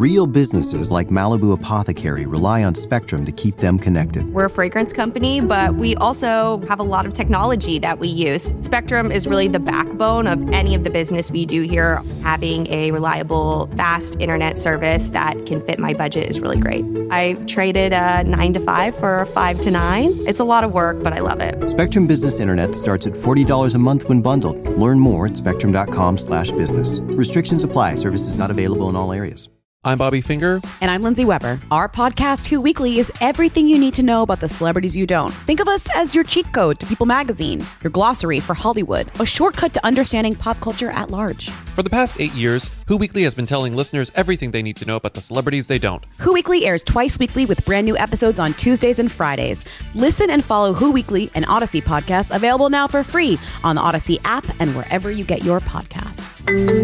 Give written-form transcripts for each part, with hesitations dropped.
Real businesses like Malibu Apothecary rely on Spectrum to keep them connected. We're a fragrance company, but we also have a lot of technology that we use. Spectrum is really the backbone of any of the business we do here. Having a reliable, fast internet service that can fit my budget is really great. I traded a 9 to 5 for a 5 to 9. It's a lot of work, but I love it. Spectrum Business Internet starts at $40 a month when bundled. Learn more at spectrum.com/business. Restrictions apply. Services not available in all areas. I'm Bobby Finger. And I'm Lindsay Weber. Our podcast, Who Weekly, is everything you need to know about the celebrities you don't. Think of us as your cheat code to People Magazine, your glossary for Hollywood, a shortcut to understanding pop culture at large. For the past 8 years, Who Weekly has been telling listeners everything they need to know about the celebrities they don't. Who Weekly airs twice weekly with brand new episodes on Tuesdays and Fridays. Listen and follow Who Weekly, an Odyssey podcast, available now for free on the Odyssey app and wherever you get your podcasts.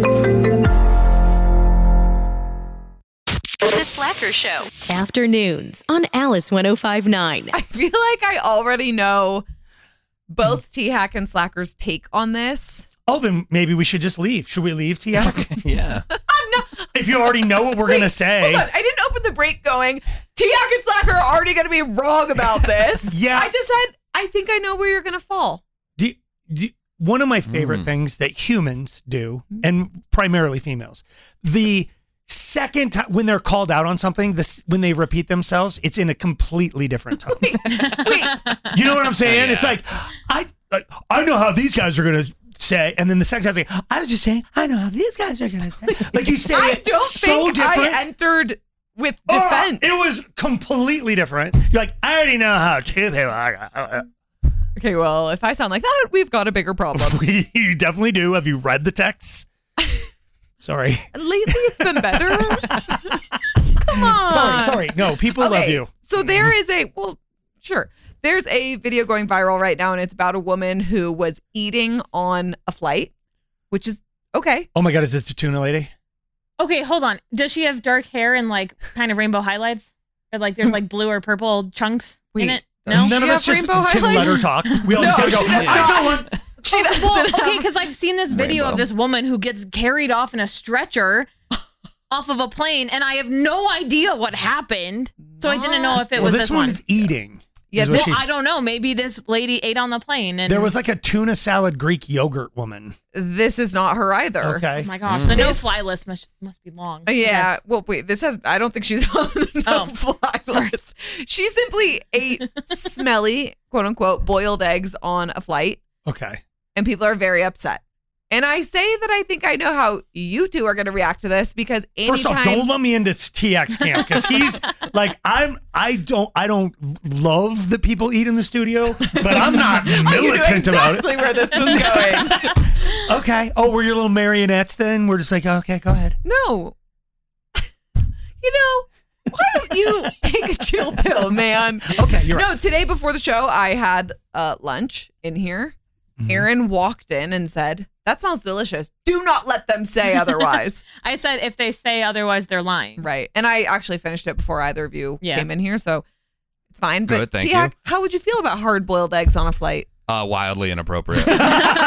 The Slacker Show. Afternoons on Alice 105.9. I feel like I already know both T-Hack and Slacker's take on this. Oh, then maybe we should just leave. Should we leave, T-Hack? Yeah. If you already know what we're going to say. Hold on. I didn't open the break going, T-Hack and Slacker are already going to be wrong about this. Yeah. I just said, I think I know where you're going to fall. One of my favorite things that humans do, and primarily females, the second time when they're called out on something, when they repeat themselves, it's in a completely different tone. Wait. You know what I'm saying? Yeah. It's like, I know how these guys are going to say, and then the second time I say, I was just saying, I know how these guys are going to say. Like you say I it don't so think different. I entered with defense. It was completely different. You're like, I already know how two people are. Okay, well, if I sound like that, we've got a bigger problem. You definitely do. Have you read the texts? Sorry. Lately, it's been better. Come on. Sorry. No, people love you. So there is there's a video going viral right now, and it's about a woman who was eating on a flight, which is okay. Oh my God, is this a tuna lady? Okay, hold on. Does she have dark hair and like kind of rainbow highlights? Or like there's like blue or purple chunks in it? No? None of us just rainbow can let her talk. We all just gotta go, I saw one. She doesn't Well, have- okay, because I've seen this video of this woman who gets carried off in a stretcher off of a plane, and I have no idea what happened. So I didn't know if it was this one. one's eating. Yeah, is what Well, she's- I don't know. Maybe this lady ate on the plane. And There was like a tuna salad Greek yogurt woman. This is not her either. Okay. Oh my gosh, the no-fly list must be long. Yeah. Well, wait. I don't think she's on the no-fly list. She simply ate smelly, quote unquote, boiled eggs on a flight, Okay. and people are very upset. And I say that I think I know how you two are going to react to this because anytime. First off, don't let me into TX camp because he's like I don't love that people eat in the studio, but I'm not militant about it. Exactly where this was going. Okay. Oh, we're your little marionettes then? We're just like, okay, go ahead. No. Why don't you take a chill pill, man? Okay, you're No, right. today before the show, I had lunch in here. Aaron walked in and said, "That smells delicious. Do not let them say otherwise." I said if they say otherwise, they're lying. Right. And I actually finished it before either of you Yeah. came in here, so it's fine. Good, But thank T-Hack, you. how would you feel about hard-boiled eggs on a flight? Wildly inappropriate. Why?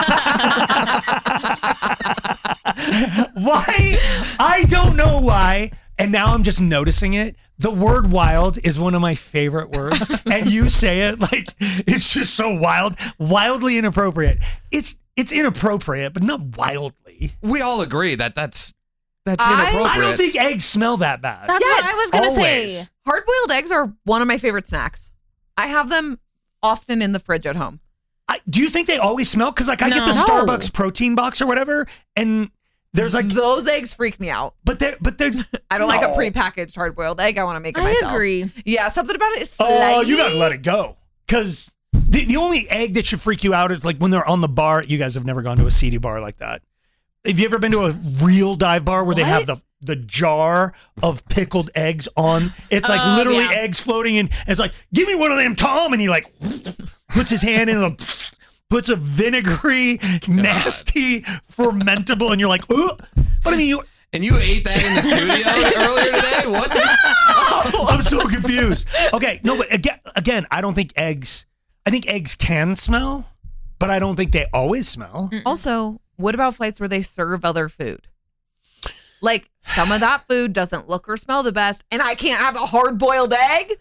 I don't know why. And now I'm just noticing it. The word wild is one of my favorite words. And you say it like it's just so wildly inappropriate. It's inappropriate, but not wildly. We all agree that's inappropriate. I don't think eggs smell that bad. That's what I was going to say. Always. Hard-boiled eggs are one of my favorite snacks. I have them often in the fridge at home. Do you think they always smell? Because like I get the No. Starbucks protein box or whatever, and there's like Those eggs freak me out. but they're I don't like a No. prepackaged hard-boiled egg. I want to make it I myself. agree. Yeah, something about it is Oh, slightly. you gotta let it go. Because the only egg that should freak you out is like when they're on the bar. You guys have never gone to a seedy bar like that. Have you ever been to a real dive bar where they have the jar of pickled eggs on? It's like literally yeah. eggs floating in. And it's like, give me one of them, Tom. And he like puts his hand in and puts a vinegary, nasty, fermentable. And you're like, ugh. But I mean, And you ate that in the studio earlier today? What's I'm so confused. Okay, no, but again, I don't think eggs. I think eggs can smell, but I don't think they always smell. Also, what about flights where they serve other food? Like, some of that food doesn't look or smell the best, and I can't have a hard-boiled egg?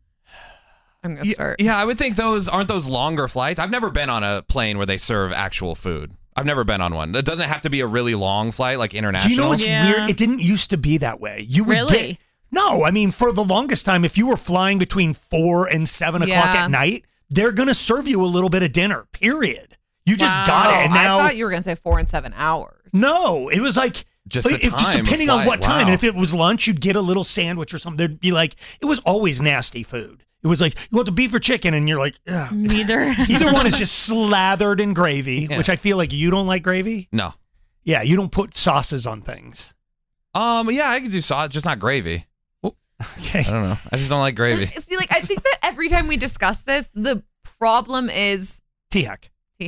I'm going to start. Yeah, I would think aren't those longer flights? I've never been on a plane where they serve actual food. I've never been on one. It doesn't have to be a really long flight, like international. Do you know what's weird? It didn't used to be that way. You would Really? No, I mean, for the longest time, if you were flying between 4 and 7 o'clock at night, they're going to serve you a little bit of dinner, period. You just got it. And now, I thought you were going to say 4 and 7 hours. No, it was like, just the time just depending of on what flight. time. Wow. And if it was lunch, you'd get a little sandwich or something. There'd be like, it was always nasty food. It was like, you want the beef or chicken? And you're like, ugh. Neither. Either one is just slathered in gravy, which I feel like you don't like gravy. No. Yeah, you don't put sauces on things. Yeah, I could do sauce, just not gravy. Okay. I don't know. I just don't like gravy. See, like, I think that every time we discuss this, the problem is T-Hack. No,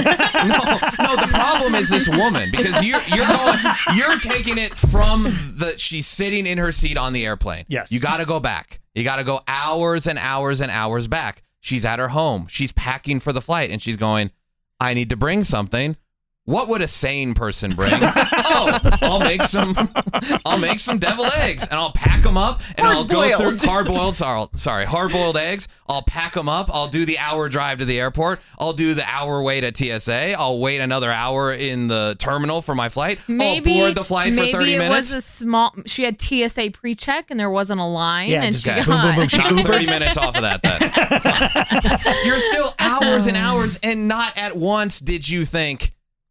the problem is this woman, because you're taking it from she's sitting in her seat on the airplane. Yes. You got to go back. You got to go hours and hours and hours back. She's at her home. She's packing for the flight, and she's going, I need to bring something. What would a sane person bring? I'll make some deviled eggs, and I'll pack them up, and I'll go through hard-boiled eggs. I'll pack them up. I'll do the hour drive to the airport. I'll do the hour wait at TSA. I'll wait another hour in the terminal for my flight. I'll board the flight for 30 minutes. Maybe it was a small. She had TSA pre-check, and there wasn't a line, and she got. Knock 30 minutes off of that. Then you're still hours and hours, and not at once did you think,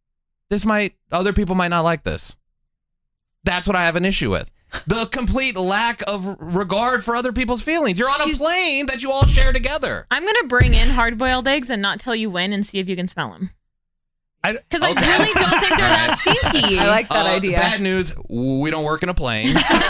other people might not like this. That's what I have an issue with. The complete lack of regard for other people's feelings. You're on a plane that you all share together. I'm going to bring in hard-boiled eggs and not tell you when and see if you can smell them. Because I really don't think they're that stinky. I like that idea. Bad news, we don't work in a plane.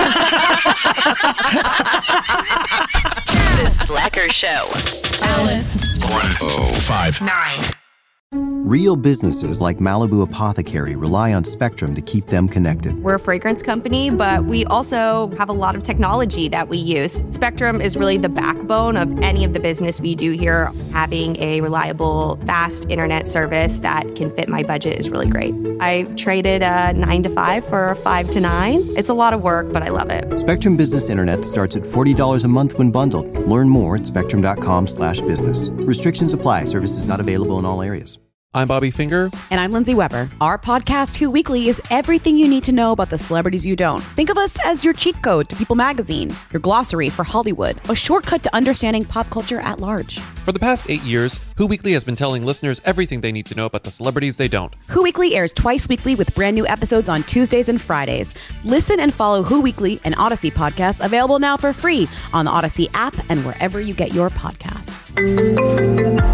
The Slacker Show. Alice. 1059. Real businesses like Malibu Apothecary rely on Spectrum to keep them connected. We're a fragrance company, but we also have a lot of technology that we use. Spectrum is really the backbone of any of the business we do here. Having a reliable, fast internet service that can fit my budget is really great. I traded a 9 to 5 for a 5 to 9. It's a lot of work, but I love it. Spectrum Business Internet starts at $40 a month when bundled. Learn more at spectrum.com/business. Restrictions apply. Services not available in all areas. I'm Bobby Finger. And I'm Lindsay Weber. Our podcast, Who Weekly, is everything you need to know about the celebrities you don't. Think of us as your cheat code to People Magazine, your glossary for Hollywood, a shortcut to understanding pop culture at large. For the past 8 years, Who Weekly has been telling listeners everything they need to know about the celebrities they don't. Who Weekly airs twice weekly with brand new episodes on Tuesdays and Fridays. Listen and follow Who Weekly, an Odyssey podcast, available now for free on the Odyssey app and wherever you get your podcasts.